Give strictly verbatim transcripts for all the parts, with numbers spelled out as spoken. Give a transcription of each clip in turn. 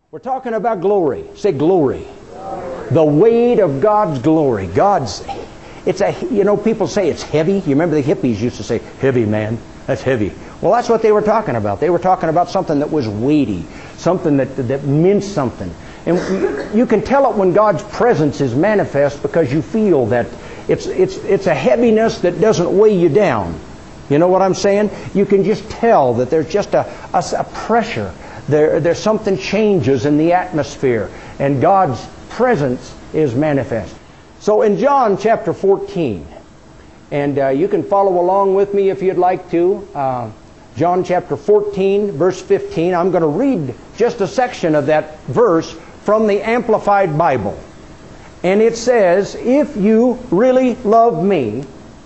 We're talking about glory. Say glory. Glory. The weight of God's glory. God's, it's a, you know, people say it's heavy. You remember the hippies used to say, heavy, man. That's heavy. Well, that's what they were talking about. They were talking about something that was weighty, something that, that meant something. And you can tell it when God's presence is manifest because you feel that it's, it's, it's a heaviness that doesn't weigh you down. You know what I'm saying? You can just tell that there's just a, a, a pressure. There, there's something changes in the atmosphere, and God's presence is manifest. So in John chapter fourteen, and uh, you can follow along with me if you'd like to. Uh, John chapter fourteen, verse fifteen. I'm going to read just a section of that verse from the Amplified Bible. And it says, if you really love me,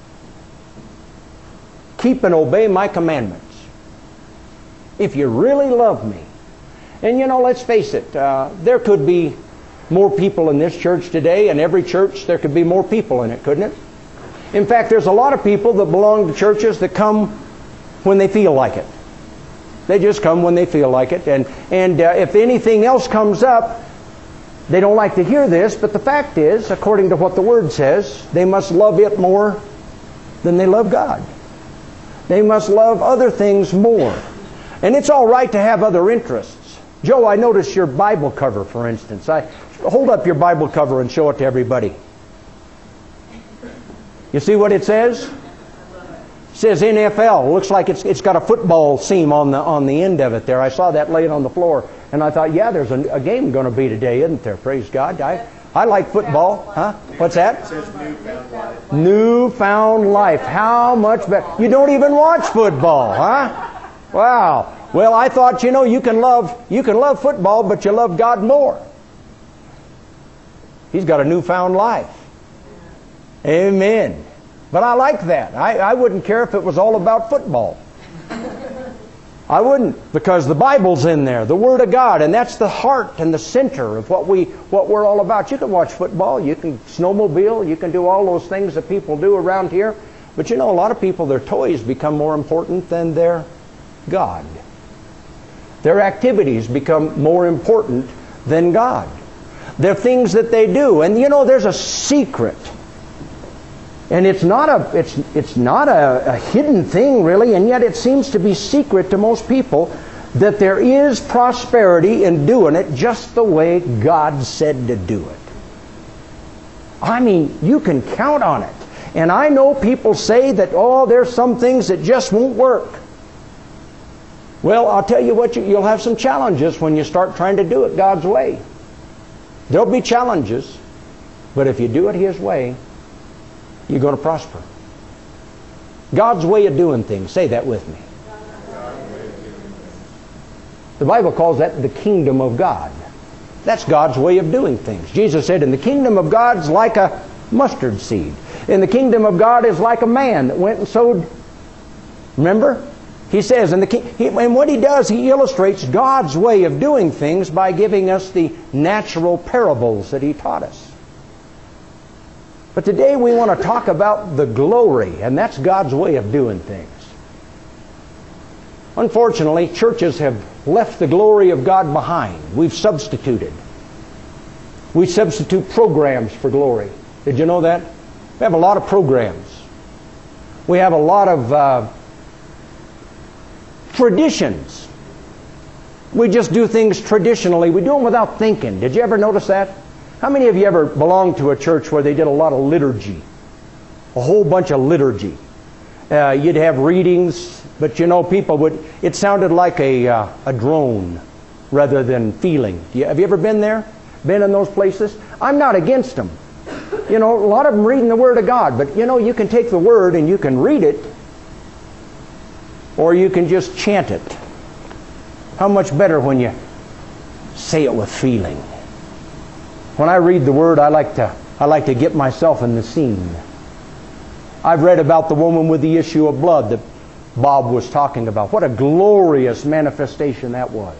keep and obey my commandments. If you really love me. And you know, let's face it, uh, there could be more people in this church today, and every church there could be more people in it, couldn't it? In fact, there's a lot of people that belong to churches that come when they feel like it. They just come when they feel like it. And, and uh, if anything else comes up, they don't like to hear this, but the fact is, according to what the Word says, they must love it more than they love God. They must love other things more. And it's all right to have other interests. Joe, I noticed your Bible cover, for instance. I hold up your Bible cover and show it to everybody. You see what it says? It says N F L. It looks like it's it's got a football seam on the on the end of it there. I saw that laying on the floor, and I thought, yeah, there's a, a game going to be today, isn't there? Praise God. I I like football. Huh? What's that? It says Newfound Life. Newfound Life. How much better? You don't even watch football, huh? Wow. Well, I thought, you know, you can love you can love football, but you love God more. He's got a newfound life. Amen. But I like that. I, I wouldn't care if it was all about football. I wouldn't, because the Bible's in there, the Word of God, and that's the heart and the center of what we what we're all about. You can watch football, you can snowmobile, you can do all those things that people do around here. But you know, a lot of people, their toys become more important than their God. Their activities become more important than God. They're things that they do. And you know, there's a secret. And it's not a it's it's not a, a hidden thing really, and yet it seems to be secret to most people that there is prosperity in doing it just the way God said to do it. I mean, you can count on it. And I know people say that, oh, there's some things that just won't work. Well, I'll tell you what, you'll have some challenges when you start trying to do it God's way. There'll be challenges, but if you do it His way, you're going to prosper. God's way of doing things. Say that with me. The Bible calls that the kingdom of God. That's God's way of doing things. Jesus said, in the kingdom of God is like a mustard seed. In the kingdom of God is like a man that went and sowed. Remember? He says, and, the, he, and what he does, he illustrates God's way of doing things by giving us the natural parables that He taught us. But today we want to talk about the glory, and that's God's way of doing things. Unfortunately, churches have left the glory of God behind. We've substituted. We substitute programs for glory. Did you know that? We have a lot of programs. We have a lot of uh, traditions. We just do things traditionally. We do them without thinking. Did you ever notice that? How many of you ever belonged to a church where they did a lot of liturgy? A whole bunch of liturgy. Uh, you'd have readings, but you know, people would, it sounded like a, uh, a drone rather than feeling. You, have you ever been there? Been in those places? I'm not against them. You know, a lot of them reading the Word of God, but you know, you can take the Word and you can read it, or you can just chant it. How much better when you say it with feeling. When I read the Word, I like to I like to get myself in the scene. I've read about the woman with the issue of blood that Bob was talking about. What a glorious manifestation that was.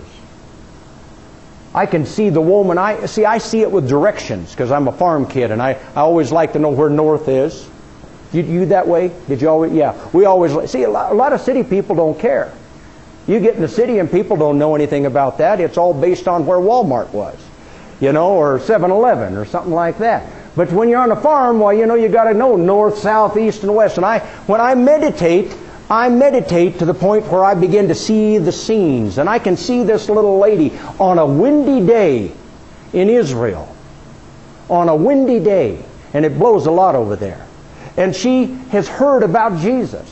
I can see the woman. I see. I see it with directions because I'm a farm kid, and I, I always like to know where north is. You, you that way? Did you always? Yeah. We always see a lot, a lot of city people don't care. You get in the city and people don't know anything about that. It's all based on where Walmart was, you know, or seven eleven or something like that. But when you're on a farm, well, you know, you got to know north, south, east, and west. And I, when I meditate, I meditate to the point where I begin to see the scenes. And I can see this little lady on a windy day in Israel. On a windy day. And it blows a lot over there. And she has heard about Jesus.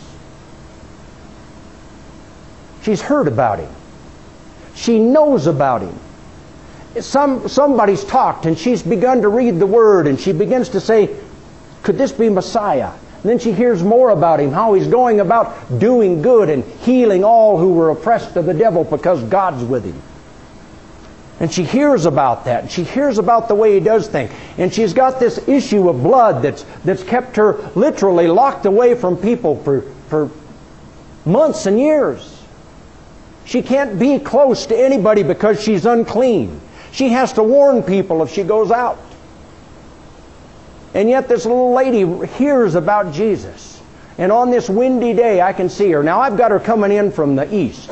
She's heard about Him. She knows about Him. Some, somebody's talked and she's begun to read the Word and she begins to say, could this be Messiah? And then she hears more about Him, how He's going about doing good and healing all who were oppressed of the devil because God's with Him. And she hears about that. And she hears about the way He does things. And she's got this issue of blood that's, that's kept her literally locked away from people for, for months and years. She can't be close to anybody because she's unclean. She has to warn people if she goes out. And yet this little lady hears about Jesus. And on this windy day, I can see her. Now, I've got her coming in from the east.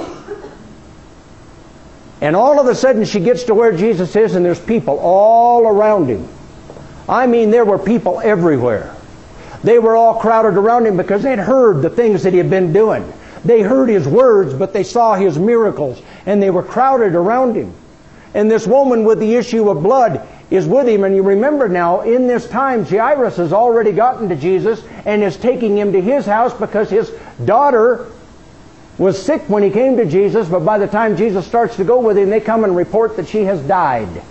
And all of a sudden, she gets to where Jesus is, and there's people all around Him. I mean, there were people everywhere. They were all crowded around Him because they'd heard the things that He had been doing. They heard His words, but they saw His miracles, and they were crowded around Him. And this woman with the issue of blood is with Him. And you remember now, in this time, Jairus has already gotten to Jesus and is taking Him to his house because his daughter was sick when he came to Jesus, but by the time Jesus starts to go with Him, they come and report that she has died.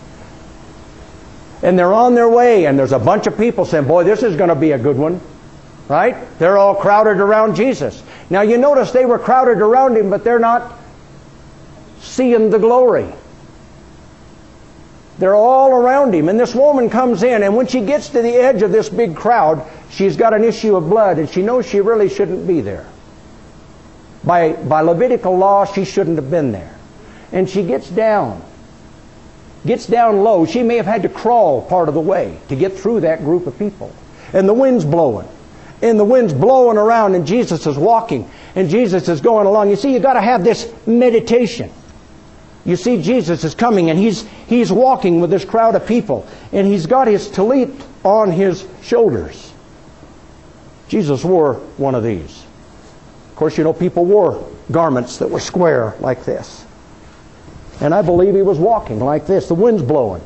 And they're on their way, and there's a bunch of people saying, boy, this is going to be a good one. Right? They're all crowded around Jesus. Now you notice they were crowded around Him, but they're not seeing the glory. They're all around Him. And this woman comes in, and when she gets to the edge of this big crowd, she's got an issue of blood, and she knows she really shouldn't be there. By, by Levitical law, she shouldn't have been there. And she gets down. Gets down low. She may have had to crawl part of the way to get through that group of people. And the wind's blowing. And the wind's blowing around, and Jesus is walking, and Jesus is going along. You see, you've got to have this meditation. You see, Jesus is coming, and he's he's walking with this crowd of people, and he's got his tallit on his shoulders. Jesus wore one of these. Of course, you know, people wore garments that were square like this. And I believe he was walking like this. The wind's blowing.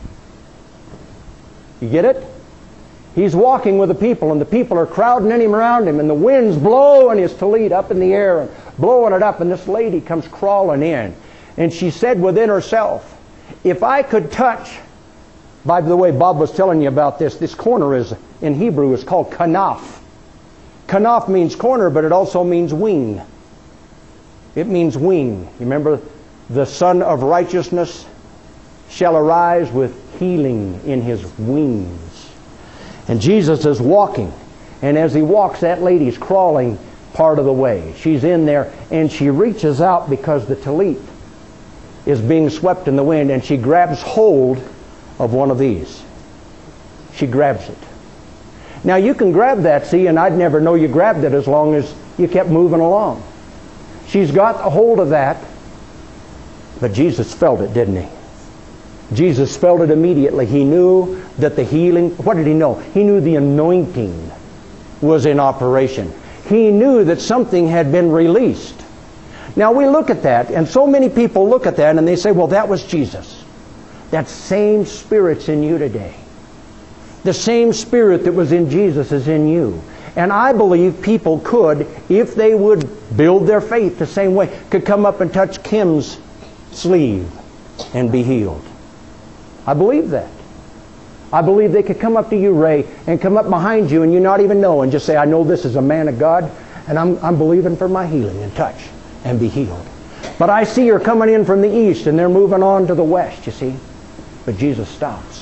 You get it? He's walking with the people, and the people are crowding in him around him, and the wind's blowing his tallit up in the air and blowing it up, and this lady comes crawling in. And she said within herself, if I could touch, by the way, Bob was telling you about this, this corner is, in Hebrew, is called kanaf. Kanaf means corner, but it also means wing. It means wing. You remember, the Son of Righteousness shall arise with healing in His wings. And Jesus is walking, and as He walks, that lady's crawling part of the way. She's in there, and she reaches out because the tallit is being swept in the wind, and she grabs hold of one of these. She grabs it. Now you can grab that, see, and I'd never know you grabbed it as long as you kept moving along. She's got a hold of that, but Jesus felt it, didn't He? Jesus felt it immediately. He knew that the healing, what did He know? He knew the anointing was in operation. He knew that something had been released. Now we look at that, and so many people look at that and they say, well, that was Jesus. That same Spirit's in you today. The same Spirit that was in Jesus is in you. And I believe people could, if they would build their faith the same way, could come up and touch Kim's sleeve and be healed. I believe that. I believe they could come up to you, Ray, and come up behind you and you not even know and just say, I know this is a man of God, and I'm, I'm believing for my healing and touch and be healed. But I see her coming in from the east and they're moving on to the west, you see. But Jesus stops.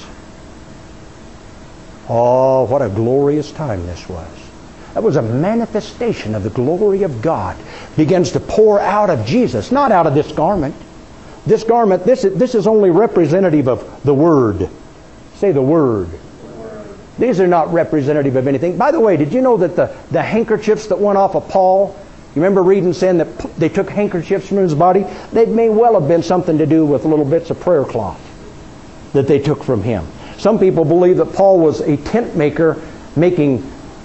Oh, what a glorious time this was. That was a manifestation of the glory of God. Begins to pour out of Jesus, not out of this garment. This garment, this is, this is only representative of the Word. Say the Word. These are not representative of anything. By the way, did you know that the, the handkerchiefs that went off of Paul You remember reading saying that they took handkerchiefs from his body? They may well have been something to do with little bits of prayer cloth that they took from him. Some people believe that Paul was a tent maker making...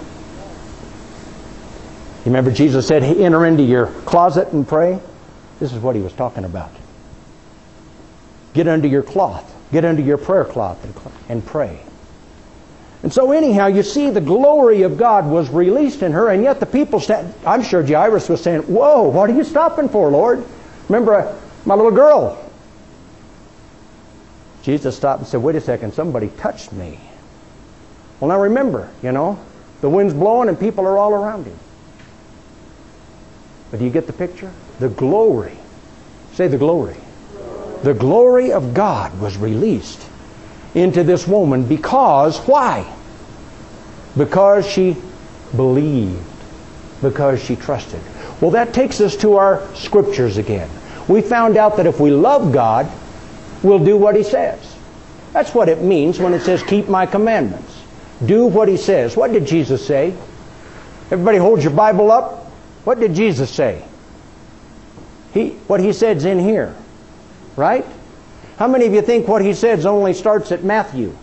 You remember Jesus said, enter into your closet and pray? This is what he was talking about. Get under your cloth. Get under your prayer cloth and, and pray. And so anyhow, you see the glory of God was released in her, and yet the people, stand, I'm sure Jairus was saying, whoa, what are you stopping for, Lord? Remember uh, my little girl. Jesus stopped and said, wait a second, somebody touched me. Well, now remember, you know, the wind's blowing and people are all around him. But do you get the picture? The glory. Say the glory. The glory of God was released into this woman because, why? Because she believed. Because she trusted. Well, that takes us to our scriptures again. We found out that if we love God, we'll do what He says. That's what it means when it says, keep my commandments. Do what He says. What did Jesus say? Everybody hold your Bible up. What did Jesus say? He, what He said's in here. Right? How many of you think what He said only starts at Matthew?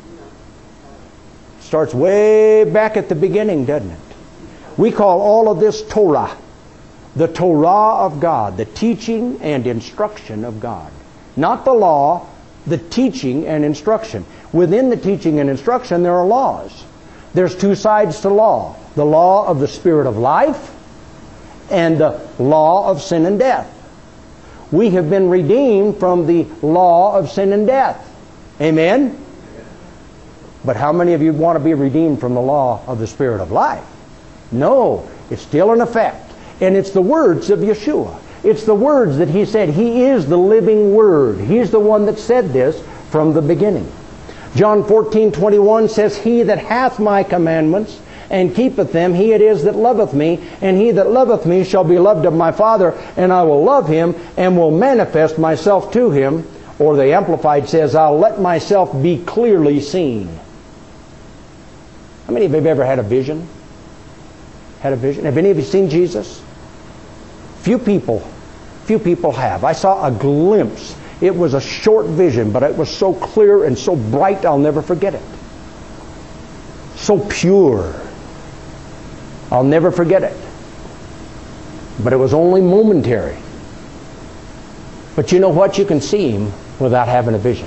Starts way back at the beginning, doesn't it? We call all of this Torah. The Torah of God. The teaching and instruction of God. Not the law, the teaching and instruction. Within the teaching and instruction there are laws. There's two sides to law. The law of the Spirit of life and the law of sin and death. We have been redeemed from the law of sin and death. Amen? But how many of you want to be redeemed from the law of the Spirit of life? No, it's still in effect. And it's the words of Yeshua. It's the words that He said. He is the living Word. He's the one that said this from the beginning. John fourteen twenty-one says, He that hath my commandments and keepeth them, he it is that loveth me, and he that loveth me shall be loved of my Father, and I will love him, and will manifest myself to him. Or the Amplified says, I'll let myself be clearly seen. How many of you have ever had a vision? Had a vision? Have any of you seen Jesus? Few people. Few people have. I saw a glimpse. It was a short vision, but it was so clear and so bright I'll never forget it. So pure. I'll never forget it. But it was only momentary. But you know what? You can see Him without having a vision.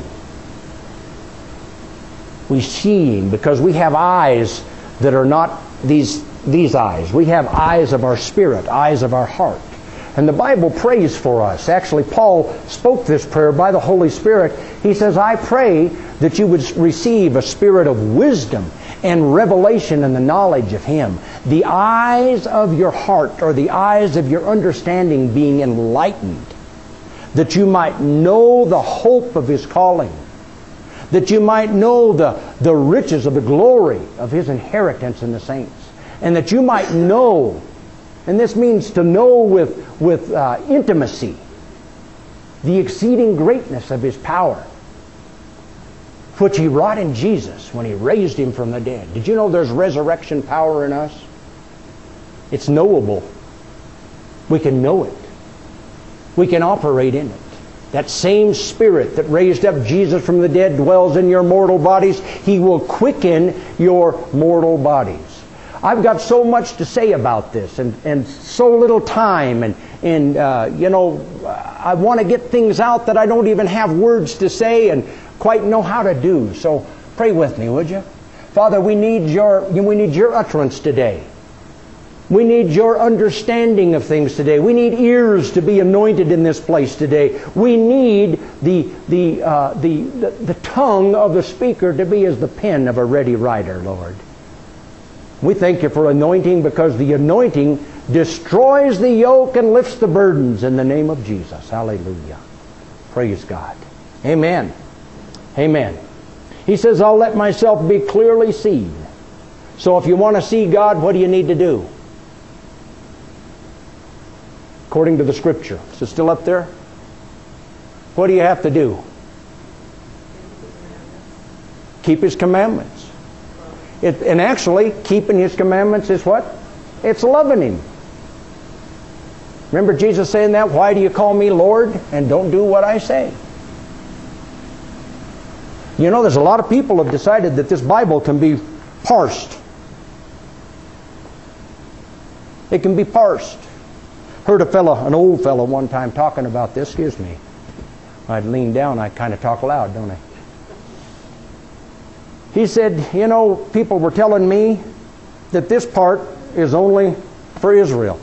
We see Him because we have eyes that are not these, these eyes. We have eyes of our spirit, eyes of our heart. And the Bible prays for us. Actually, Paul spoke this prayer by the Holy Spirit. He says, I pray that you would receive a spirit of wisdom and revelation in the knowledge of Him. The eyes of your heart, or the eyes of your understanding being enlightened, that you might know the hope of His calling, that you might know the, the riches of the glory of His inheritance in the saints, and that you might know, and this means to know with, with uh, intimacy, the exceeding greatness of His power, which He wrought in Jesus when He raised Him from the dead. Did you know there's resurrection power in us? It's knowable. We can know it. We can operate in it. That same Spirit that raised up Jesus from the dead dwells in your mortal bodies. He will quicken your mortal bodies. I've got so much to say about this, and, and so little time, and, and uh, you know, I want to get things out that I don't even have words to say and quite know how to do. So pray with me, would you? Father, we need your, we need your utterance today. We need your understanding of things today. We need ears to be anointed in this place today. We need the, the, uh, the, the, the tongue of the speaker to be as the pen of a ready writer, Lord. We thank you for anointing, because the anointing destroys the yoke and lifts the burdens in the name of Jesus. Hallelujah. Praise God. Amen. Amen. He says, I'll let myself be clearly seen. So if you want to see God, what do you need to do? According to the Scripture. Is it still up there? What do you have to do? Keep His commandments. It, and actually, keeping His commandments is what? It's loving Him. Remember Jesus saying that? Why do you call me Lord and don't do what I say? You know, there's a lot of people who have decided that this Bible can be parsed. It can be parsed. Heard a fellow, an old fellow one time talking about this. Excuse me. I'd lean down, I kind of talk loud, don't I? He said, you know, people were telling me that this part is only for Israel.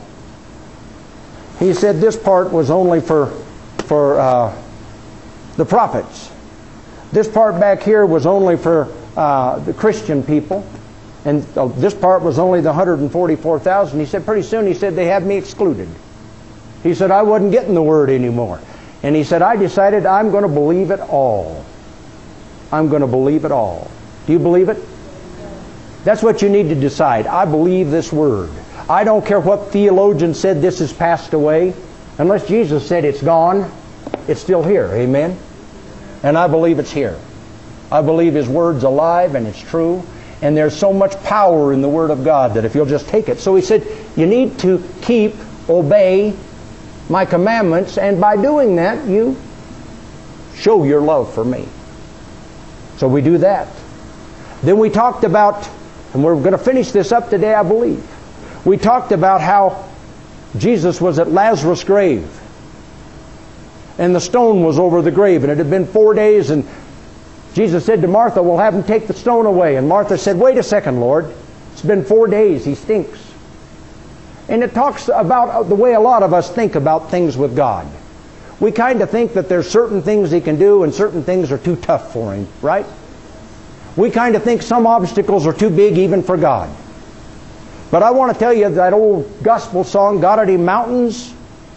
He said this part was only for, for uh, the prophets. This part back here was only for uh, the Christian people. And uh, this part was only the one hundred forty-four thousand. He said, pretty soon, he said, they had me excluded. He said, I wasn't getting the Word anymore. And he said, I decided I'm going to believe it all. I'm going to believe it all. Do you believe it? That's what you need to decide. I believe this Word. I don't care what theologian said this has passed away. Unless Jesus said it's gone, it's still here. Amen? And I believe it's here. I believe His Word's alive and it's true. And there's so much power in the Word of God that if you'll just take it. So he said, you need to keep, obey my commandments, and by doing that, you show your love for me. So we do that. Then we talked about, and we're going to finish this up today, I believe. We talked about how Jesus was at Lazarus' grave. And the stone was over the grave, and it had been four days, and Jesus said to Martha, we'll have him take the stone away. And Martha said, wait a second, Lord. It's been four days. He stinks. And it talks about the way a lot of us think about things with God. We kind of think that there's certain things He can do and certain things are too tough for Him, right? We kind of think some obstacles are too big even for God. But I want to tell you that old gospel song, got any mountains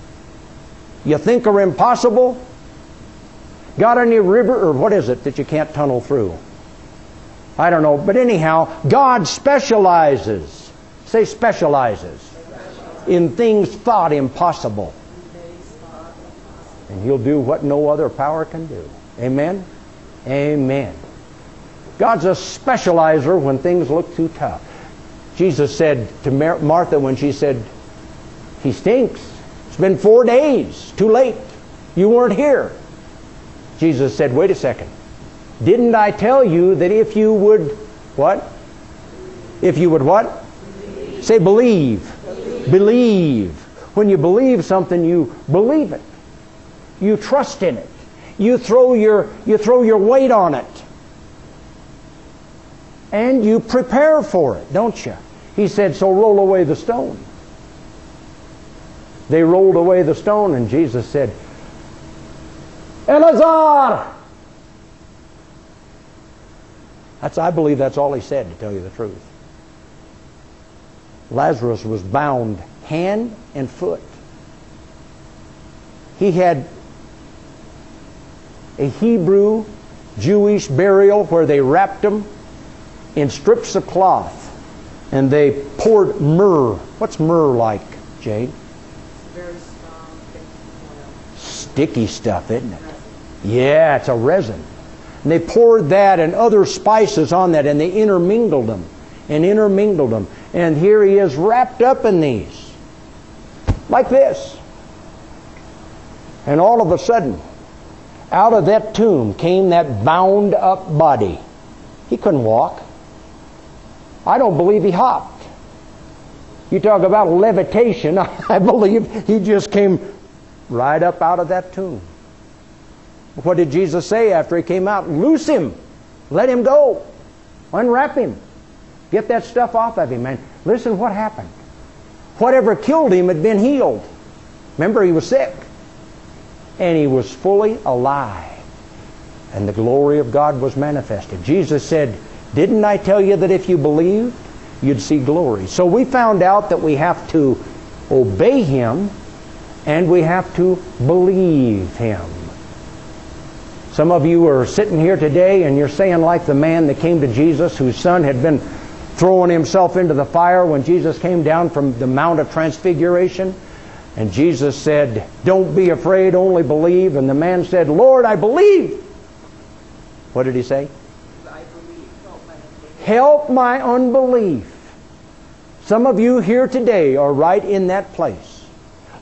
you think are impossible? Got any river, or what is it that you can't tunnel through? I don't know. But anyhow, God specializes, say specializes, in things thought impossible. And He'll do what no other power can do. Amen? Amen. God's a specializer when things look too tough. Jesus said to Mar- Martha when she said, He stinks. It's been four days. Too late. You weren't here. Jesus said, wait a second. Didn't I tell you that if you would, what? If you would what? Believe. Say believe. Believe. Believe. When you believe something, you believe it. You trust in it. You throw your, you throw your weight on it. And you prepare for it, don't you? He said, so roll away the stone. They rolled away the stone, and Jesus said, Elazar! That's, I believe that's all He said, to tell you the truth. Lazarus was bound hand and foot. He had a Hebrew Jewish burial where they wrapped him in strips of cloth and they poured myrrh. What's myrrh like, Jade? Very strong, thick oil. Sticky stuff, isn't it? Yeah, it's a resin. And they poured that and other spices on that, and they intermingled them and intermingled them. And here he is wrapped up in these. Like this. And all of a sudden, out of that tomb came that bound up body. He couldn't walk. I don't believe he hopped. You talk about levitation, I believe he just came right up out of that tomb. What did Jesus say after he came out? Loose him. Let him go. Unwrap him. Get that stuff off of him, man. Listen what happened. Whatever killed him had been healed. Remember, he was sick. And he was fully alive. And the glory of God was manifested. Jesus said, didn't I tell you that if you believed, you'd see glory? So we found out that we have to obey Him and we have to believe Him. Some of you are sitting here today and you're saying like the man that came to Jesus whose son had been throwing himself into the fire when Jesus came down from the Mount of Transfiguration. And Jesus said, don't be afraid, only believe. And the man said, Lord, I believe. What did he say? I believe. Help my unbelief. Help my unbelief. Some of you here today are right in that place.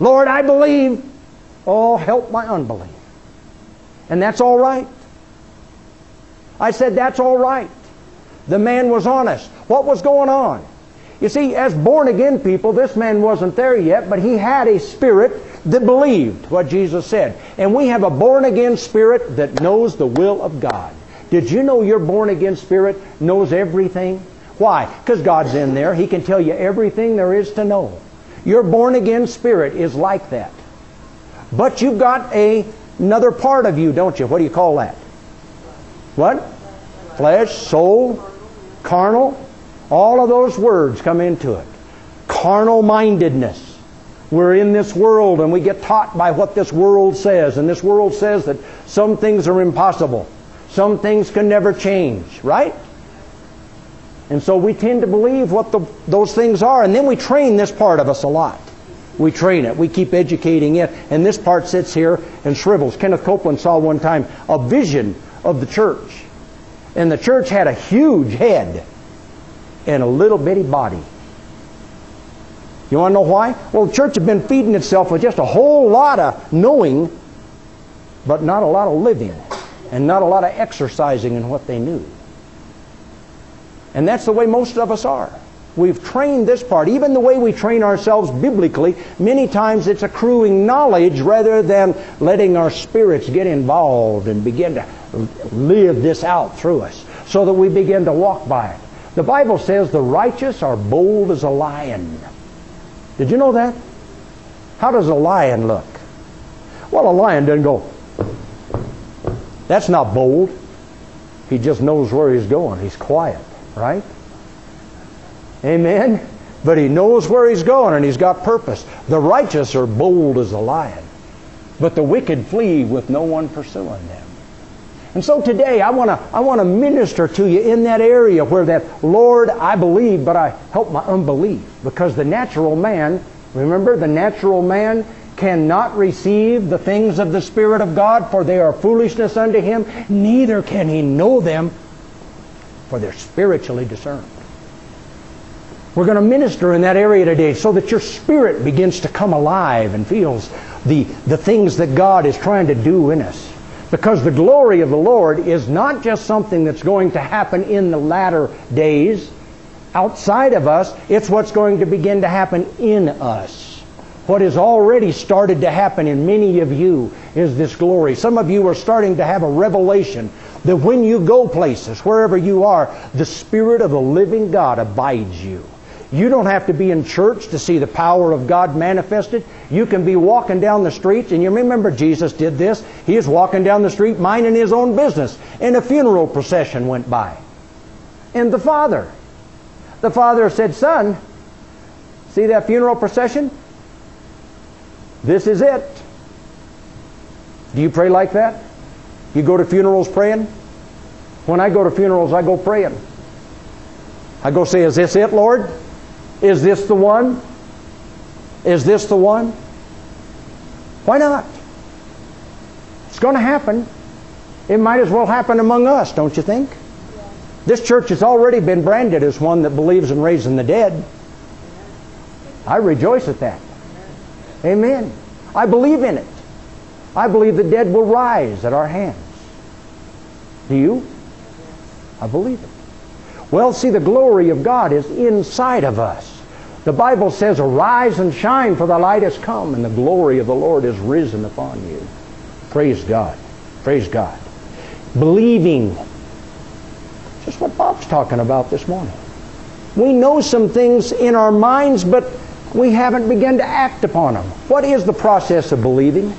Lord, I believe. Oh, help my unbelief. And that's all right. I said, that's all right. The man was honest. What was going on? You see, as born-again people, this man wasn't there yet, but he had a spirit that believed what Jesus said. And we have a born-again spirit that knows the will of God. Did you know your born-again spirit knows everything? Why? Because God's in there. He can tell you everything there is to know. Your born-again spirit is like that. But you've got a, another part of you, don't you? What do you call that? What? Flesh, soul, carnal. All of those words come into it. Carnal-mindedness. We're in this world and we get taught by what this world says. And this world says that some things are impossible. Some things can never change, right? And so we tend to believe what the, those things are. And then we train this part of us a lot. We train it. We keep educating it. And this part sits here and shrivels. Kenneth Copeland saw one time a vision of the church. And the church had a huge head and a little bitty body. You want to know why? Well, the church had been feeding itself with just a whole lot of knowing, but not a lot of living, and not a lot of exercising in what they knew. And that's the way most of us are. We've trained this part. Even the way we train ourselves biblically, many times it's accruing knowledge rather than letting our spirits get involved and begin to live this out through us so that we begin to walk by it. The Bible says the righteous are bold as a lion. Did you know that? How does a lion look? Well, a lion doesn't go. That's not bold. He just knows where he's going. He's quiet, right? Amen? But he knows where he's going and he's got purpose. The righteous are bold as a lion, but the wicked flee with no one pursuing them. And so today I want to I want to minister to you in that area where that, Lord, I believe, but I help my unbelief. Because the natural man, remember, the natural man cannot receive the things of the Spirit of God, for they are foolishness unto him. Neither can he know them, for they're spiritually discerned. We're going to minister in that area today so that your spirit begins to come alive and feels the, the things that God is trying to do in us. Because the glory of the Lord is not just something that's going to happen in the latter days outside of us. It's what's going to begin to happen in us. What has already started to happen in many of you is this glory. Some of you are starting to have a revelation that when you go places, wherever you are, the Spirit of the living God abides you. You don't have to be in church to see the power of God manifested. You can be walking down the streets, and you remember Jesus did this. He was walking down the street minding his own business, and a funeral procession went by. And the father, the father said, "Son, see that funeral procession? This is it." Do you pray like that? You go to funerals praying? When I go to funerals, I go praying. I go say, "Is this it, Lord? Is this the one? Is this the one?" Why not? It's going to happen. It might as well happen among us, don't you think? Yeah. This church has already been branded as one that believes in raising the dead. I rejoice at that. Amen. I believe in it. I believe the dead will rise at our hands. Do you? I believe it. Well, see, the glory of God is inside of us. The Bible says, "Arise and shine, for the light has come, and the glory of the Lord is risen upon you." Praise God. Praise God. Believing. Just what Bob's talking about this morning. We know some things in our minds, but we haven't begun to act upon them. What is the process of believing?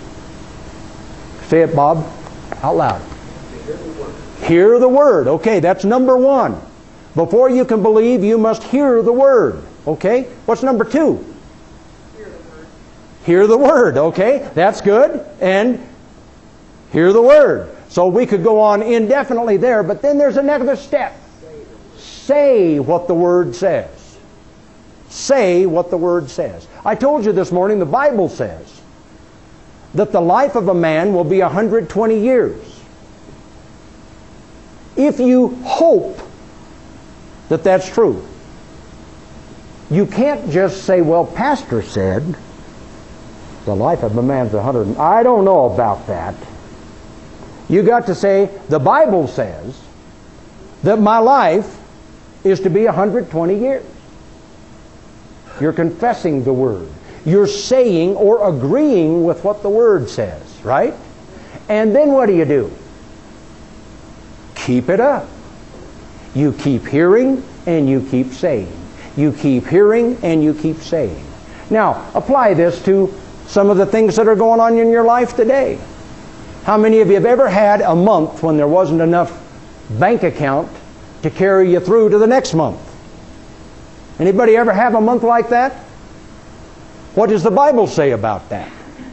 Say it, Bob, out loud. Hear the word. Hear the word. Okay, that's number one. Before you can believe, you must hear the word. Okay? What's number two? Hear the word. Hear the word. Okay? That's good. And hear the word. So we could go on indefinitely there, but then there's another step. Say what the word says. Say what the word says. I told you this morning, the Bible says that the life of a man will be one hundred twenty years. If you hope that that's true, you can't just say, "Well, Pastor said." The life of a man's a hundred. I don't know about that. You got to say, the Bible says that my life is to be one hundred twenty years. You're confessing the Word. You're saying or agreeing with what the Word says, right? And then what do you do? Keep it up. You keep hearing and you keep saying. You keep hearing and you keep saying. Now, apply this to some of the things that are going on in your life today. How many of you have ever had a month when there wasn't enough bank account to carry you through to the next month? Anybody ever have a month like that? What does the Bible say about that?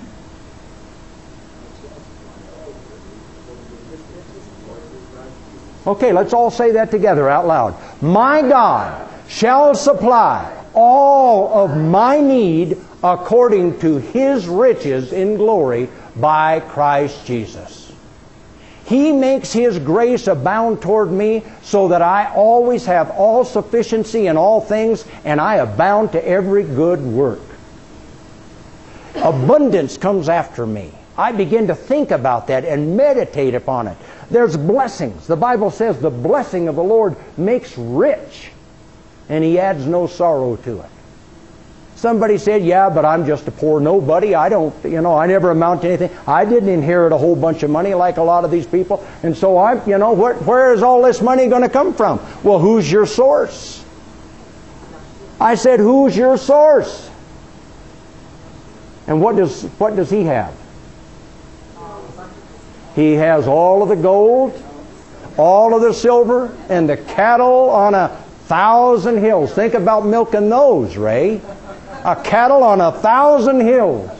Okay, let's all say that together out loud. My God shall supply all of my need according to His riches in glory by Christ Jesus. He makes His grace abound toward me so that I always have all sufficiency in all things, and I abound to every good work. Abundance comes after me. I begin to think about that and meditate upon it. There's blessings. The Bible says the blessing of the Lord makes rich, and He adds no sorrow to it. Somebody said, yeah, but I'm just a poor nobody. I don't, you know, I never amount to anything. I didn't inherit a whole bunch of money like a lot of these people. And so I'm, you know, where, where is all this money going to come from? Well, who's your source? I said, who's your source? And what does, what does He have? He has all of the gold, all of the silver, and the cattle on a thousand hills. Think about milking those, Ray. A cattle on a thousand hills.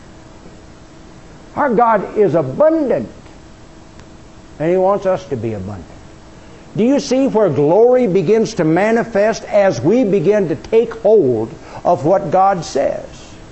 Our God is abundant, and He wants us to be abundant. Do you see where glory begins to manifest as we begin to take hold of what God says?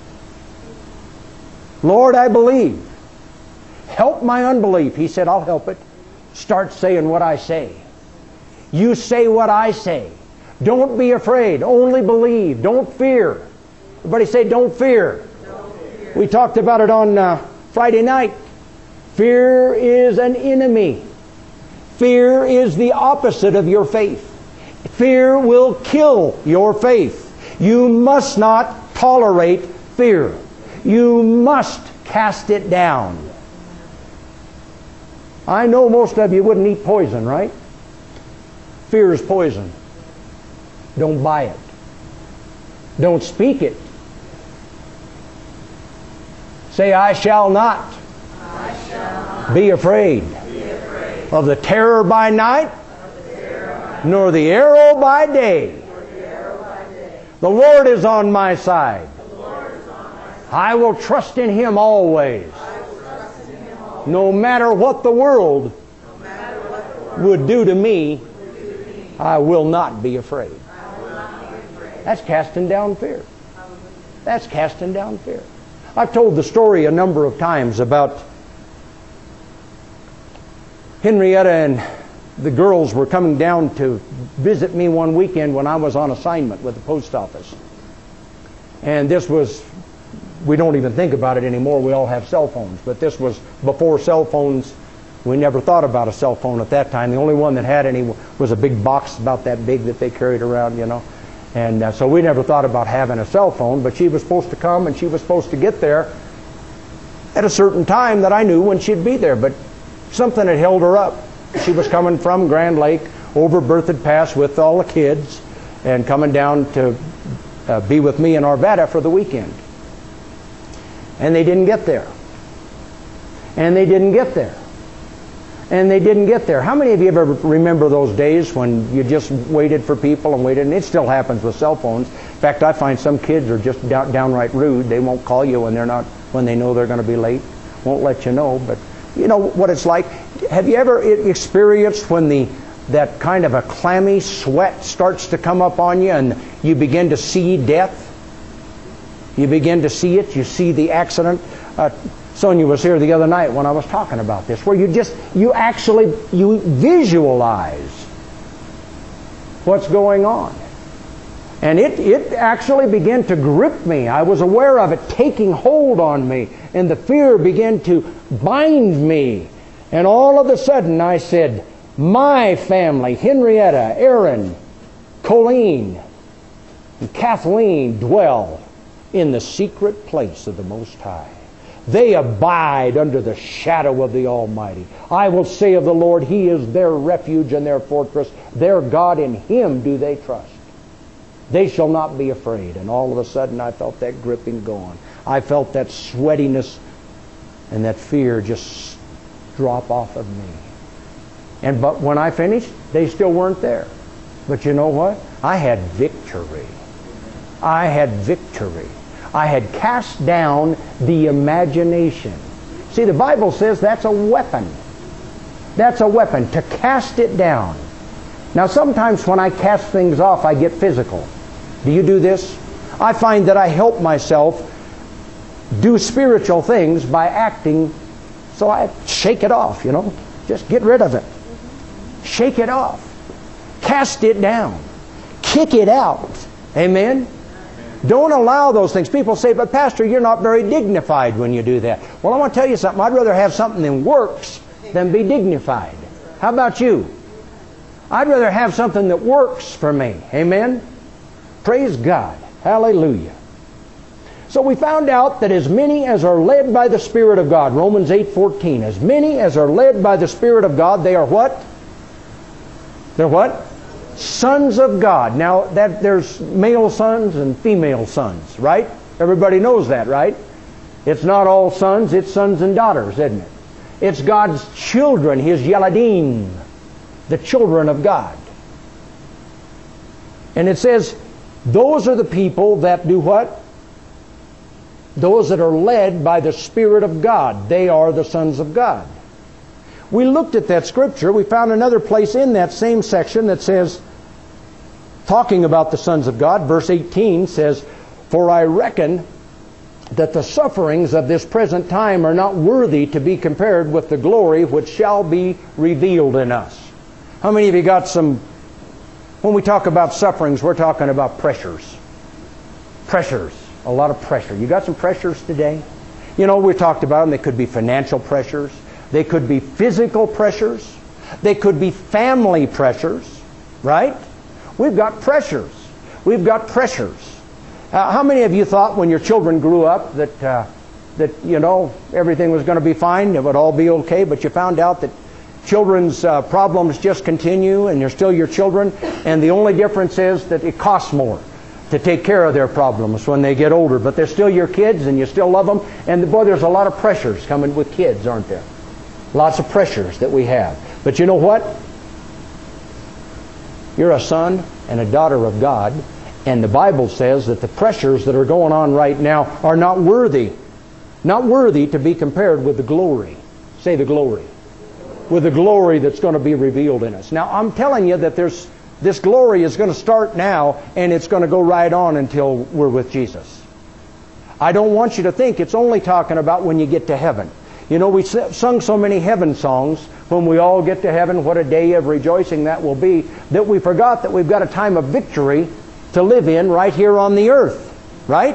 Lord, I believe. Help my unbelief. He said, I'll help it. Start saying what I say. You say what I say. Don't be afraid. Only believe. Don't fear. Everybody say, don't fear. Don't fear. We talked about it on uh, Friday night. Fear is an enemy. Fear is the opposite of your faith. Fear will kill your faith. You must not tolerate fear. You must cast it down. I know most of you wouldn't eat poison, right? Fear is poison. Don't buy it. Don't speak it. Say, I shall not, I shall not be, afraid be afraid of the terror by night, the terror by nor the arrow by day. The, arrow by day. The Lord is on my side. The Lord is on my side. I will trust in Him always. No matter what the world would do to me, I will not be afraid. That's casting down fear. That's casting down fear. I've told the story a number of times about Henrietta and the girls were coming down to visit me one weekend when I was on assignment with the post office. And this was, we don't even think about it anymore. We all have cell phones. But this was before cell phones. We never thought about a cell phone at that time. The only one that had any was a big box about that big that they carried around, you know. And uh, so we never thought about having a cell phone. But she was supposed to come and she was supposed to get there at a certain time that I knew when she'd be there. But something had held her up. She was coming from Grand Lake over Berthoud Pass with all the kids and coming down to uh, be with me in Arvada for the weekend. And they didn't get there. And they didn't get there. And they didn't get there. How many of you ever remember those days when you just waited for people and waited? And it still happens with cell phones. In fact, I find some kids are just down, downright rude. They won't call you when they're not, when they know they're going to be late. Won't let you know. But you know what it's like. Have you ever experienced when the that kind of a clammy sweat starts to come up on you and you begin to see death? You begin to see it. You see the accident. Uh, Sonia was here the other night when I was talking about this, where you just, you actually, you visualize what's going on. And it, it actually began to grip me. I was aware of it taking hold on me. And the fear began to bind me. And all of a sudden I said, my family, Henrietta, Aaron, Colleen, and Kathleen dwell in the secret place of the Most High. They abide under the shadow of the Almighty. I will say of the Lord, He is their refuge and their fortress. Their God, in Him do they trust. They shall not be afraid. And all of a sudden I felt that gripping gone. I felt that sweatiness and that fear just drop off of me. And but when I finished, they still weren't there. But you know what? I had victory. I had victory. I had cast down the imagination. See, the Bible says that's a weapon. That's a weapon, to cast it down. Now, sometimes when I cast things off, I get physical. Do you do this? I find that I help myself do spiritual things by acting, so I shake it off, you know. Just get rid of it. Shake it off. Cast it down. Kick it out. Amen? Don't allow those things. People say, but Pastor, you're not very dignified when you do that. Well, I want to tell you something. I'd rather have something that works than be dignified. How about you? I'd rather have something that works for me. Amen? Praise God. Hallelujah. So we found out that as many as are led by the Spirit of God, Romans eight fourteen, as many as are led by the Spirit of God, they are what? They're what? Sons of God. Now, that there's male sons and female sons, right? Everybody knows that, right? It's not all sons, it's sons and daughters, isn't it? It's God's children, His Yeladim, the children of God. And it says, those are the people that do what? Those that are led by the Spirit of God. They are the sons of God. We looked at that scripture. We found another place in that same section that says, talking about the sons of God, verse eighteen says, for I reckon that the sufferings of this present time are not worthy to be compared with the glory which shall be revealed in us. How many of you got some, when we talk about sufferings, we're talking about pressures. Pressures. A lot of pressure. You got some pressures today? You know, we talked about them. They could be financial pressures. They could be physical pressures. They could be family pressures. Right? We've got pressures. We've got pressures. Uh, how many of you thought when your children grew up that, uh, that you know, everything was going to be fine, it would all be okay, but you found out that children's uh, problems just continue and they're still your children, and the only difference is that it costs more to take care of their problems when they get older, but they're still your kids and you still love them, and boy, there's a lot of pressures coming with kids, aren't there? Lots of pressures that we have. But you know what? You're a son and a daughter of God, and the Bible says that the pressures that are going on right now are not worthy, not worthy to be compared with the glory. Say the glory. With the glory that's going to be revealed in us. Now, I'm telling you that there's this glory is going to start now, and it's going to go right on until we're with Jesus. I don't want you to think it's only talking about when you get to heaven. You know, we sung so many heaven songs, when we all get to heaven, what a day of rejoicing that will be, that we forgot that we've got a time of victory to live in right here on the earth. Right?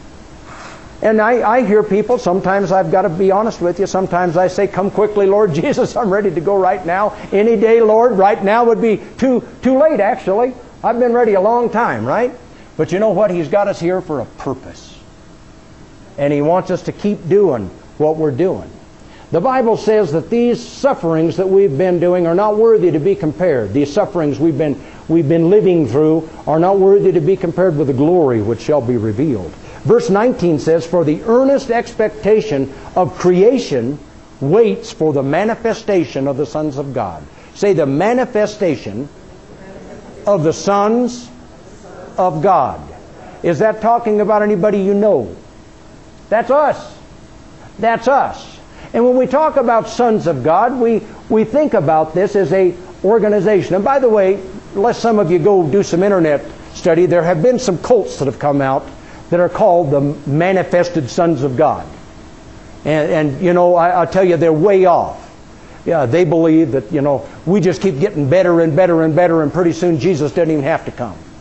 And I, I hear people, sometimes I've got to be honest with you, sometimes I say, come quickly, Lord Jesus, I'm ready to go right now. Any day, Lord, right now would be too, too late, actually. I've been ready a long time, right? But you know what? He's got us here for a purpose. And He wants us to keep doing what we're doing. The Bible says that these sufferings that we've been doing are not worthy to be compared. These sufferings we've been, we've been living through are not worthy to be compared with the glory which shall be revealed. Verse nineteen says, for the earnest expectation of creation waits for the manifestation of the sons of God. Say, the manifestation of the sons of God. Is that talking about anybody you know? That's us. That's us. And when we talk about sons of God, we, we think about this as a organization. And by the way, let some of you go do some internet study. There have been some cults that have come out that are called the Manifested Sons of God. And, and you know, I, I'll tell you, they're way off. Yeah, they believe that, you know, we just keep getting better and better and better, and pretty soon Jesus doesn't even have to come.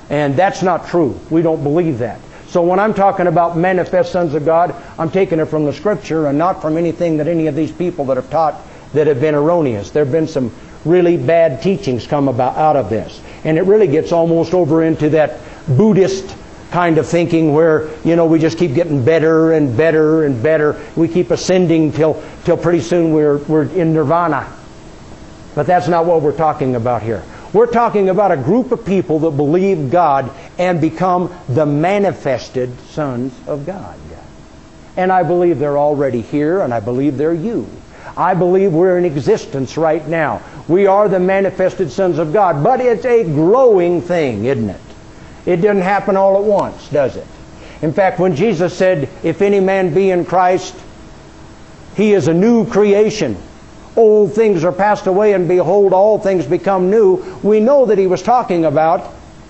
And that's not true. We don't believe that. So when I'm talking about manifest sons of God, I'm taking it from the Scripture and not from anything that any of these people that have taught that have been erroneous. There have been some really bad teachings come about out of this. And it really gets almost over into that Buddhist kind of thinking where, you know, we just keep getting better and better and better. We keep ascending till till pretty soon we're we're in nirvana. But that's not what we're talking about here. We're talking about a group of people that believe God and become the manifested sons of God. And I believe they're already here, and I believe they're you. I believe we're in existence right now. We are the manifested sons of God, but it's a growing thing, isn't it? It doesn't happen all at once, does it? In fact, when Jesus said, if any man be in Christ, he is a new creation. Old things are passed away, and behold, all things become new. We know that he was talking about,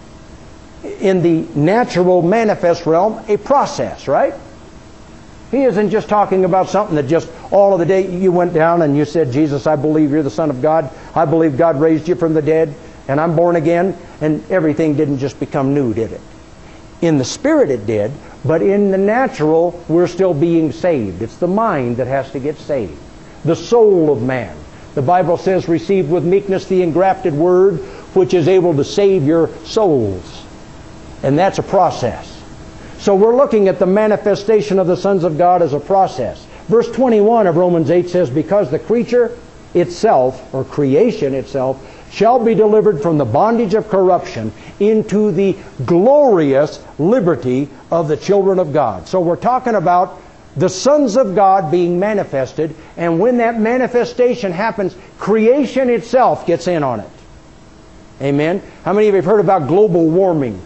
in the natural manifest realm, a process, right? He isn't just talking about something that just all of the day you went down and you said, Jesus, I believe you're the Son of God. I believe God raised you from the dead, and I'm born again. And everything didn't just become new, did it? In the spirit it did, but in the natural, we're still being saved. It's the mind that has to get saved. The soul of man. The Bible says, receive with meekness the engrafted word, which is able to save your souls. And that's a process. So we're looking at the manifestation of the sons of God as a process. Verse twenty-one of Romans eight says, because the creature itself, or creation itself, shall be delivered from the bondage of corruption into the glorious liberty of the children of God. So we're talking about the sons of God being manifested, and when that manifestation happens, creation itself gets in on it. Amen? How many of you have heard about global warming?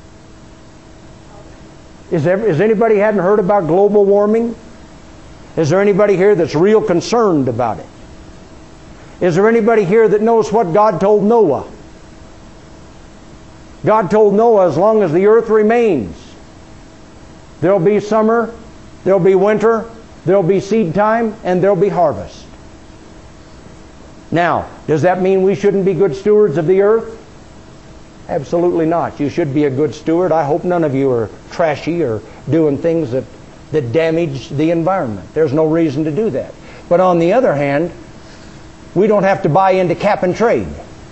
Is there, is anybody hadn't heard about global warming? Is there anybody here that's real concerned about it? Is there anybody here that knows what God told Noah? God told Noah, as long as the earth remains, there'll be summer, there'll be winter, there'll be seed time, and there'll be harvest. Now, does that mean we shouldn't be good stewards of the earth? Absolutely not. You should be a good steward. I hope none of you are trashy or doing things that, that damage the environment. There's no reason to do that. But on the other hand, we don't have to buy into cap and trade.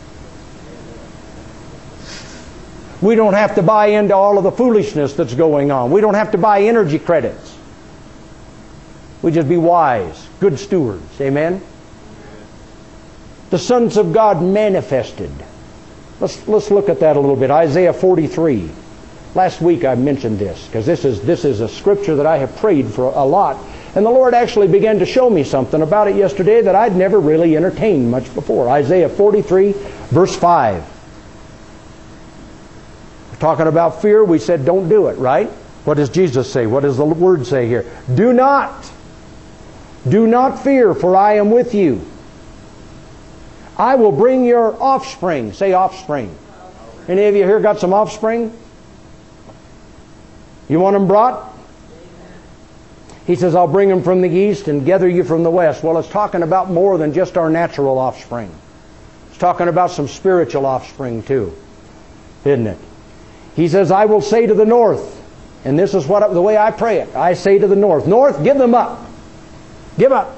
We don't have to buy into all of the foolishness that's going on. We don't have to buy energy credits. We just be wise, good stewards. Amen? The sons of God manifested. Let's, let's look at that a little bit. Isaiah forty-three. Last week I mentioned this because this is, this is a scripture that I have prayed for a lot. And the Lord actually began to show me something about it yesterday that I'd never really entertained much before. Isaiah forty-three, verse five. We're talking about fear. We said don't do it, right? What does Jesus say? What does the Word say here? Do not. Do not fear, for I am with you. I will bring your offspring. Say offspring. Any of you here got some offspring? You want them brought? He says, I'll bring them from the east and gather you from the west. Well, it's talking about more than just our natural offspring. It's talking about some spiritual offspring too. Isn't it? He says, I will say to the north, and this is what the way I pray it. I say to the north, north, give them up. Give up.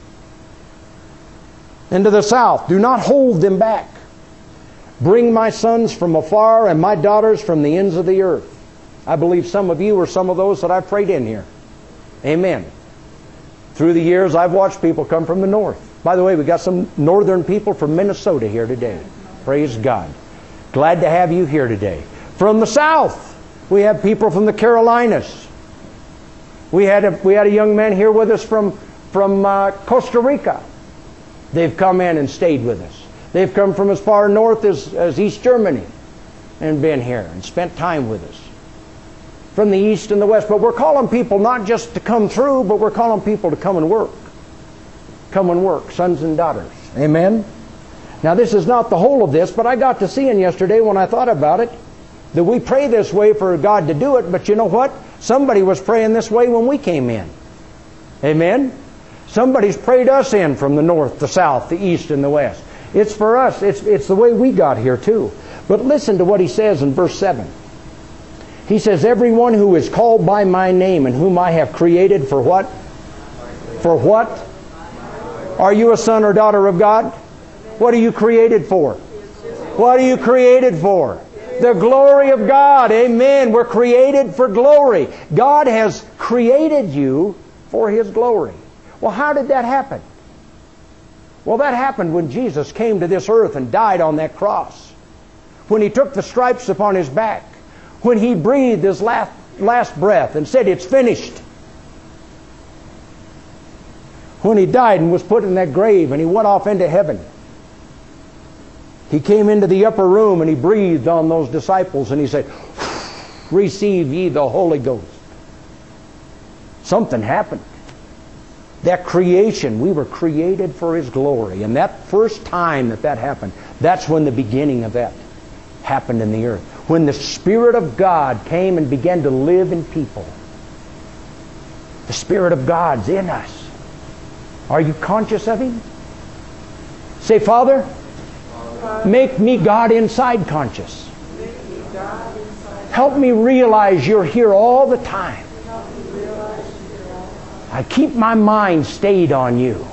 And to the south, do not hold them back. Bring my sons from afar and my daughters from the ends of the earth. I believe some of you are some of those that I've prayed in here. Amen. Through the years, I've watched people come from the north. By the way, we got some northern people from Minnesota here today. Praise God. Glad to have you here today. From the south, we have people from the Carolinas. We had a, we had a young man here with us from, from uh, Costa Rica. They've come in and stayed with us. They've come from as far north as, as East Germany and been here and spent time with us. From the east and the west. But we're calling people not just to come through, but we're calling people to come and work. Come and work, sons and daughters. Amen? Now this is not the whole of this, but I got to seeing yesterday when I thought about it, that we pray this way for God to do it, but you know what? Somebody was praying this way when we came in. Amen? Somebody's prayed us in from the north, the south, the east, and the west. It's for us. It's, it's the way we got here too. But listen to what he says in verse seven. He says, everyone who is called by my name and whom I have created for what? For what? Are you a son or daughter of God? What are you created for? What are you created for? The glory of God. Amen. We're created for glory. God has created you for His glory. Well, how did that happen? Well, that happened when Jesus came to this earth and died on that cross. When He took the stripes upon His back. When He breathed His last, last breath and said, it's finished. When He died and was put in that grave and He went off into heaven. He came into the upper room and He breathed on those disciples and He said, receive ye the Holy Ghost. Something happened. That creation, we were created for His glory. And that first time that that happened, that's when the beginning of that happened in the earth. When the Spirit of God came and began to live in people. The Spirit of God's in us. Are you conscious of Him? Say, Father, make me God inside conscious. Help me realize You're here all the time. I keep my mind stayed on You.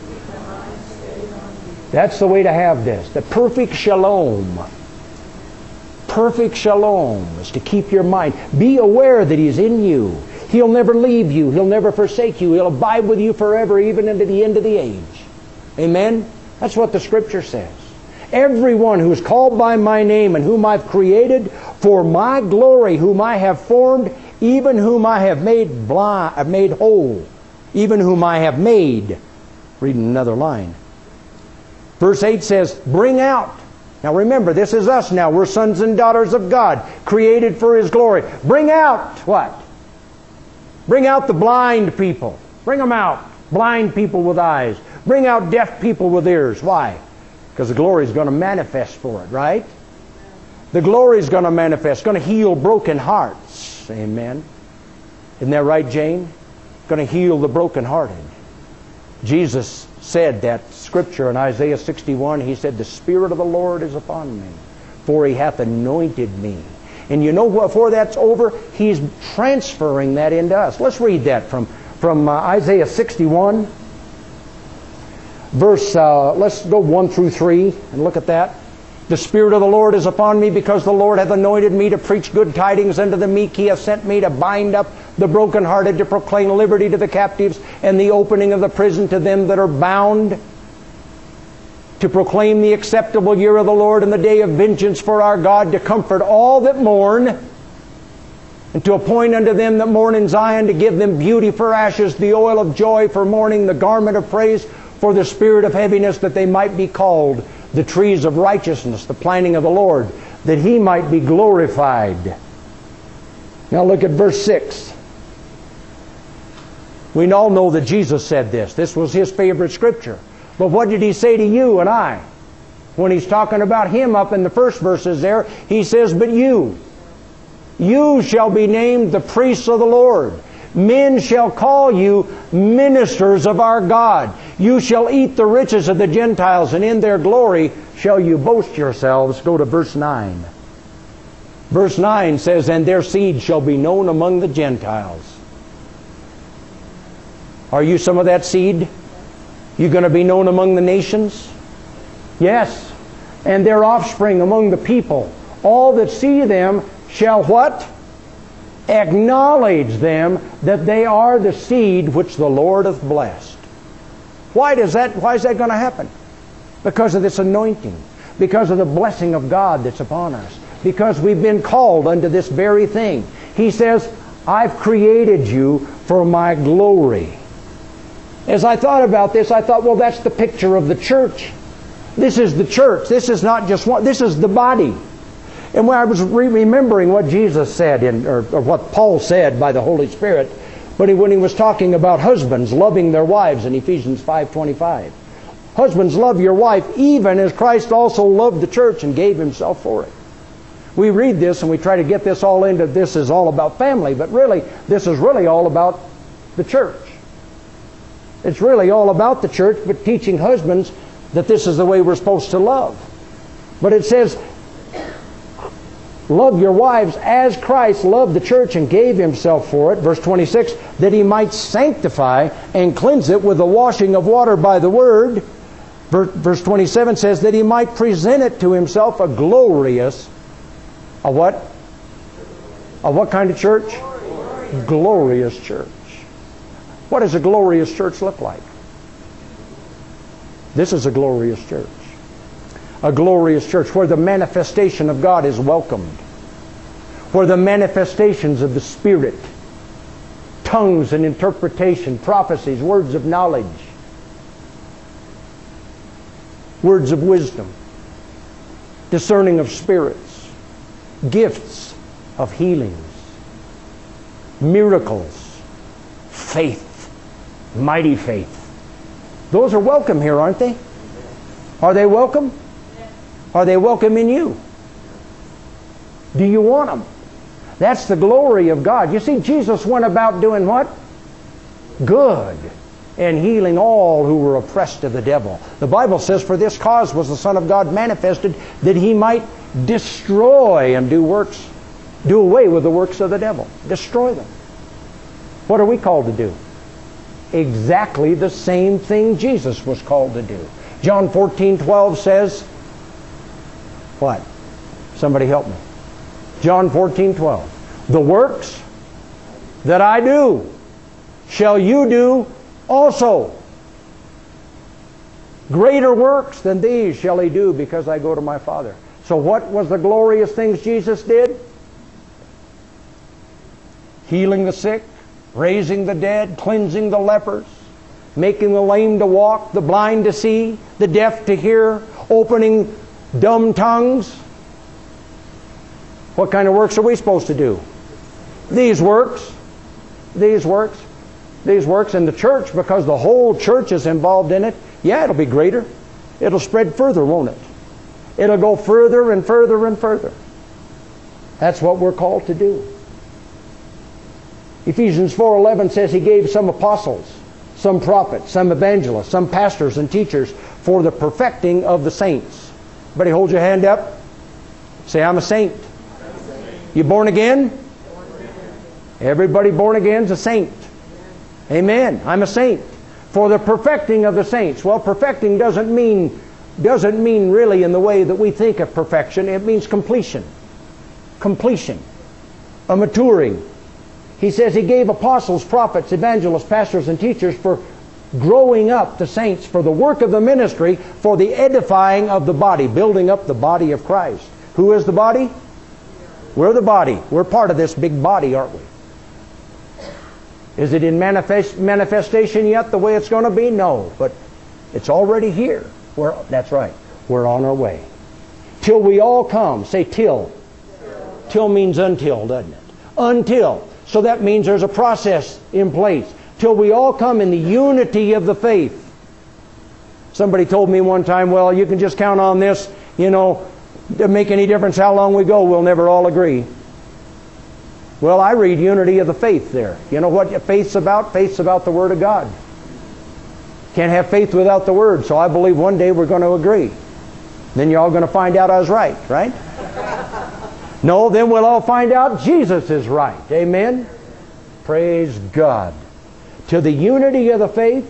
That's the way to have this. The perfect shalom. Perfect shalom is to keep your mind. Be aware that He's in you. He'll never leave you. He'll never forsake you. He'll abide with you forever, even into the end of the age. Amen? That's what the Scripture says. Everyone who is called by my name and whom I've created for my glory, whom I have formed, even whom I have made blind, made whole, even whom I have made. Reading another line. Verse eight says, bring out. Now remember, this is us now. We're sons and daughters of God, created for His glory. Bring out what? Bring out the blind people. Bring them out. Blind people with eyes. Bring out deaf people with ears. Why? Because the glory is going to manifest for it, right? The glory is going to manifest. Going to heal broken hearts. Amen. Isn't that right, Jane? Going to heal the brokenhearted. Jesus said that scripture in Isaiah sixty-one. He said, the Spirit of the Lord is upon me, for He hath anointed me. And you know what? Before that's over, He's transferring that into us. Let's read that from, from uh, Isaiah sixty-one. Verse, uh, let's go one through three and look at that. The Spirit of the Lord is upon me, because the Lord hath anointed me to preach good tidings unto the meek. He hath sent me to bind up the brokenhearted, to proclaim liberty to the captives, and the opening of the prison to them that are bound, to proclaim the acceptable year of the Lord and the day of vengeance for our God, to comfort all that mourn, and to appoint unto them that mourn in Zion, to give them beauty for ashes, the oil of joy for mourning, the garment of praise for the spirit of heaviness, that they might be called the trees of righteousness, the planting of the Lord, that He might be glorified. Now look at verse six. We all know that Jesus said this. This was His favorite scripture. But what did He say to you and I? When He's talking about Him up in the first verses there, He says, but you, you shall be named the priests of the Lord. Men shall call you ministers of our God. You shall eat the riches of the Gentiles, and in their glory shall you boast yourselves. Go to verse nine. Verse nine says, and their seed shall be known among the Gentiles. Are you some of that seed? You going to be known among the nations? Yes. And their offspring among the people. All that see them shall what? Acknowledge them that they are the seed which the Lord hath blessed. Why does that, why is that going to happen? Because of this anointing. Because of the blessing of God that's upon us. Because we've been called unto this very thing. He says, I've created you for my glory. As I thought about this, I thought, well, that's the picture of the church. This is the church. This is not just one. This is the body. And when I was re remembering what Jesus said, in, or, or what Paul said by the Holy Spirit, but he, when he was talking about husbands loving their wives in Ephesians five twenty-five. Husbands, love your wife, even as Christ also loved the church and gave Himself for it. We read this and we try to get this all into, this is all about family, but really, this is really all about the church. It's really all about the church, but teaching husbands that this is the way we're supposed to love. But it says, Love your wives as Christ loved the church and gave himself for it. Verse twenty-six, that he might sanctify and cleanse it with the washing of water by the word. Verse twenty-seven says that he might present it to himself a glorious, a what? A what kind of church? Glorious, glorious church. What does a glorious church look like? This is a glorious church. A glorious church where the manifestation of God is welcomed. Where the manifestations of the Spirit, tongues and interpretation, prophecies, words of knowledge, words of wisdom, discerning of spirits, gifts of healings, miracles, faith, mighty faith. Those are welcome here, aren't they? Are they welcome? Are they welcome in you? Do you want them? That's the glory of God. You see, Jesus went about doing what? Good. And healing all who were oppressed of the devil. The Bible says, for this cause was the Son of God manifested, that he might destroy and do works, do away with the works of the devil. Destroy them. What are we called to do? Exactly the same thing Jesus was called to do. John fourteen twelve says, what? Somebody help me. John fourteen twelve. The works that I do shall you do also. Greater works than these shall he do, because I go to my Father. So what was the glorious things Jesus did? Healing the sick, raising the dead, cleansing the lepers, making the lame to walk, the blind to see, the deaf to hear, opening dumb tongues. What kind of works are we supposed to do? These works. These works. These works in the church, because the whole church is involved in it. Yeah, it'll be greater. It'll spread further, won't it? It'll go further and further and further. That's what we're called to do. Ephesians four eleven says he gave some apostles, some prophets, some evangelists, some pastors and teachers for the perfecting of the saints. Everybody hold your hand up. Say, I'm a saint. You born again? Everybody born again is a saint. Amen. I'm a saint. For the perfecting of the saints. Well, perfecting doesn't mean doesn't mean really in the way that we think of perfection. It means completion. Completion. A maturing. He says he gave apostles, prophets, evangelists, pastors, and teachers for growing up the saints, for the work of the ministry, for the edifying of the body, building up the body of Christ. Who is the body? We're the body. We're part of this big body, aren't we? Is it in manifest, manifestation yet the way it's going to be? No, but it's already here. We're, that's right. We're on our way. Till we all come. Say till. Till, till means until, doesn't it? Until. So that means there's a process in place. Till we all come in the unity of the faith. Somebody told me one time, well, you can just count on this, you know, doesn't make any difference how long we go, we'll never all agree. Well, I read unity of the faith there. You know what faith's about? Faith's about the Word of God. Can't have faith without the Word, so I believe one day we're going to agree. Then you're all going to find out I was right, right? No, then we'll all find out Jesus is right. Amen? Praise God. To the unity of the faith,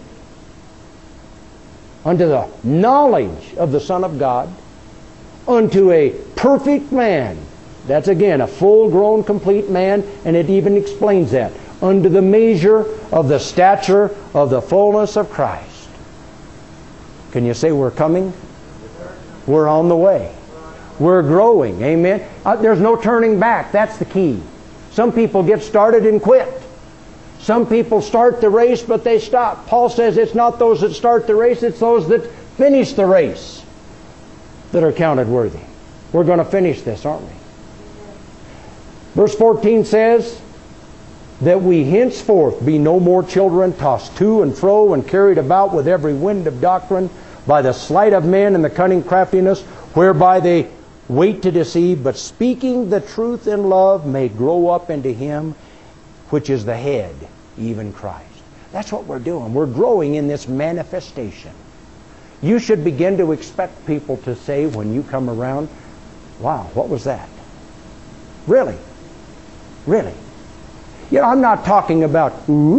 unto the knowledge of the Son of God, unto a perfect man. That's again a full-grown, complete man, and it even explains that. Unto the measure of the stature of the fullness of Christ. Can you say we're coming? We're on the way. We're growing. Amen. Uh, there's no turning back. That's the key. Some people get started and quit. Some people start the race, but they stop. Paul says it's not those that start the race, it's those that finish the race that are counted worthy. We're going to finish this, aren't we? Verse fourteen says that we henceforth be no more children, tossed to and fro and carried about with every wind of doctrine by the sleight of men and the cunning craftiness whereby they wait to deceive, but speaking the truth in love may grow up into Him which is the head, even Christ. That's what we're doing. We're growing in this manifestation. You should begin to expect people to say when you come around, wow, what was that? Really. Really. You know, I'm not talking about,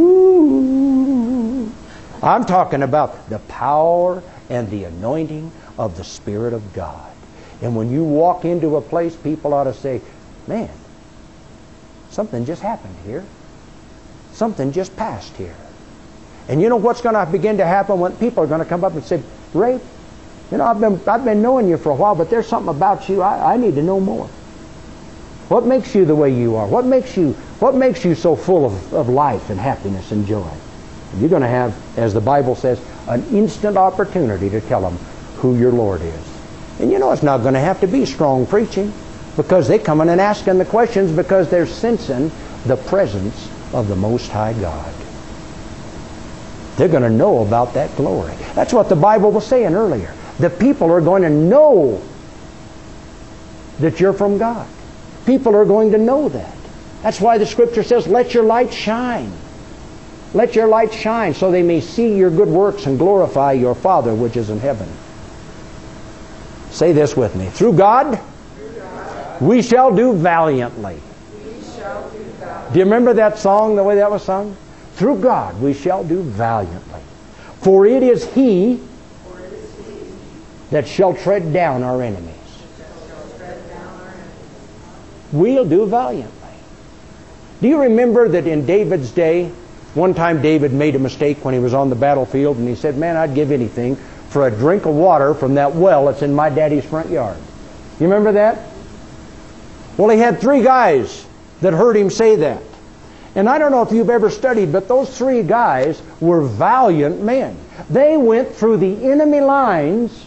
ooh. I'm talking about the power and the anointing of the Spirit of God. And when you walk into a place, people ought to say, man, something just happened here. Something just passed here. And you know what's going to begin to happen when people are going to come up and say, Ray, you know, I've been, I've been knowing you for a while, but there's something about you I, I need to know more. What makes you the way you are? What makes you, what makes you so full of, of life and happiness and joy? And you're going to have, as the Bible says, an instant opportunity to tell them who your Lord is. And you know it's not going to have to be strong preaching, because they come in and asking the questions because they're sensing the presence of the Most High God. They're going to know about that glory. That's what the Bible was saying earlier. The people are going to know that you're from God. People are going to know that. That's why the Scripture says, let your light shine. Let your light shine so they may see your good works and glorify your Father which is in heaven. Say this with me. Through God, Through God we shall do valiantly. We shall do valiantly. Do you remember that song, the way that was sung? Through God we shall do valiantly. For it is He, For it is he that shall tread down our enemies. We'll do valiantly. Do you remember that in David's day, one time David made a mistake when he was on the battlefield, and he said, man, I'd give anything for a drink of water from that well that's in my daddy's front yard. You remember that? Well, he had three guys that heard him say that. And I don't know if you've ever studied, but those three guys were valiant men. They went through the enemy lines,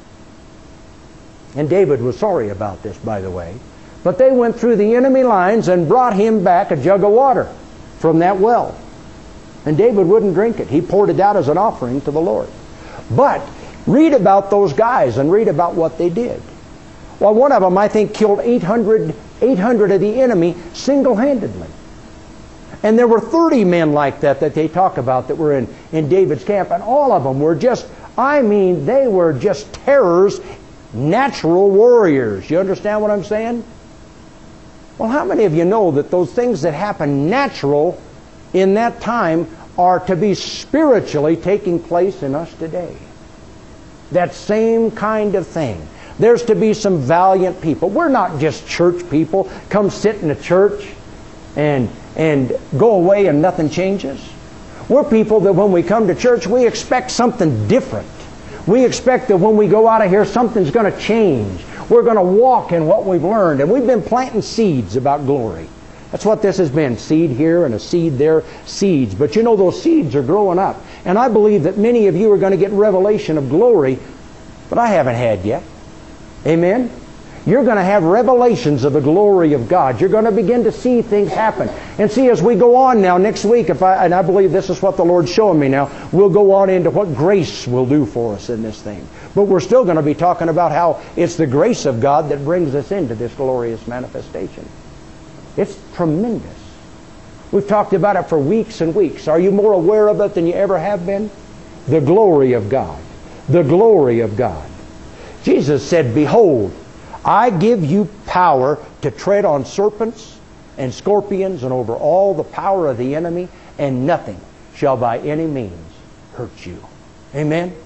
and David was sorry about this, by the way, but they went through the enemy lines and brought him back a jug of water from that well. And David wouldn't drink it. He poured it out as an offering to the Lord. But read about those guys and read about what they did. Well, one of them, I think, killed eight hundred, eight hundred of the enemy single-handedly. And there were thirty men like that that they talk about that were in, in David's camp. And all of them were just, I mean, they were just terrors, natural warriors. You understand what I'm saying? Well, how many of you know that those things that happen natural in that time are to be spiritually taking place in us today? That same kind of thing. There's to be some valiant people. We're not just church people. Come sit in a church and, and go away and nothing changes. We're people that when we come to church, we expect something different. We expect that when we go out of here, something's going to change. We're going to walk in what we've learned. And we've been planting seeds about glory. That's what this has been. Seed here and a seed there. Seeds. But you know, those seeds are growing up. And I believe that many of you are going to get revelation of glory, but I haven't had yet. Amen? You're going to have revelations of the glory of God. You're going to begin to see things happen. And see, as we go on now, next week, if I, and I believe this is what the Lord's showing me now, we'll go on into what grace will do for us in this thing. But we're still going to be talking about how it's the grace of God that brings us into this glorious manifestation. It's tremendous. We've talked about it for weeks and weeks. Are you more aware of it than you ever have been? The glory of God. The glory of God. Jesus said, behold, I give you power to tread on serpents and scorpions and over all the power of the enemy, and nothing shall by any means hurt you. Amen?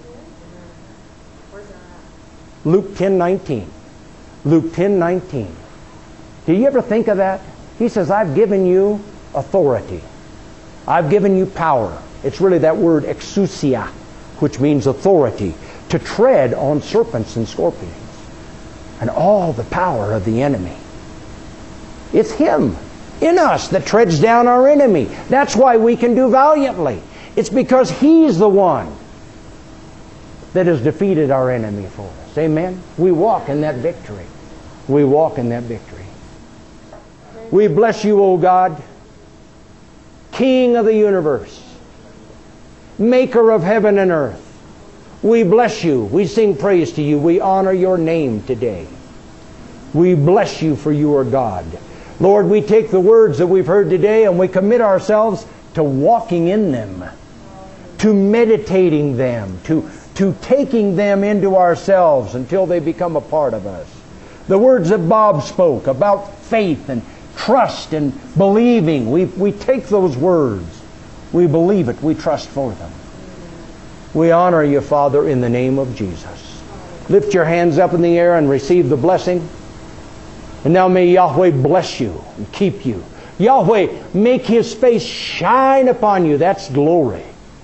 Luke ten nineteen. Luke ten nineteen. Do you ever think of that? He says, I've given you authority. I've given you power. It's really that word exousia, which means authority, to tread on serpents and scorpions and all the power of the enemy. It's Him in us that treads down our enemy. That's why we can do valiantly. It's because He's the one that has defeated our enemy for us. Amen? We walk in that victory. We walk in that victory. We bless you, O God, King of the universe, Maker of heaven and earth. We bless you. We sing praise to you. We honor your name today. We bless you for you are God. Lord, we take the words that we've heard today and we commit ourselves to walking in them, to meditating them, to, to taking them into ourselves until they become a part of us. The words that Bob spoke about faith and trust and believing. We, we take those words. We believe it. We trust for them. We honor you, Father, in the name of Jesus. Lift your hands up in the air and receive the blessing. And now may Yahweh bless you and keep you. Yahweh, make His face shine upon you. That's glory.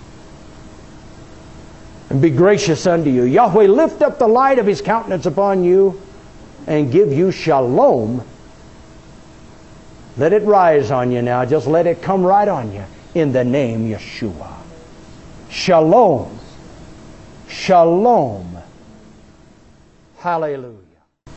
And be gracious unto you. Yahweh, lift up the light of His countenance upon you and give you shalom. Let it rise on you now. Just let it come right on you. In the name Yeshua. Shalom. Shalom. Hallelujah.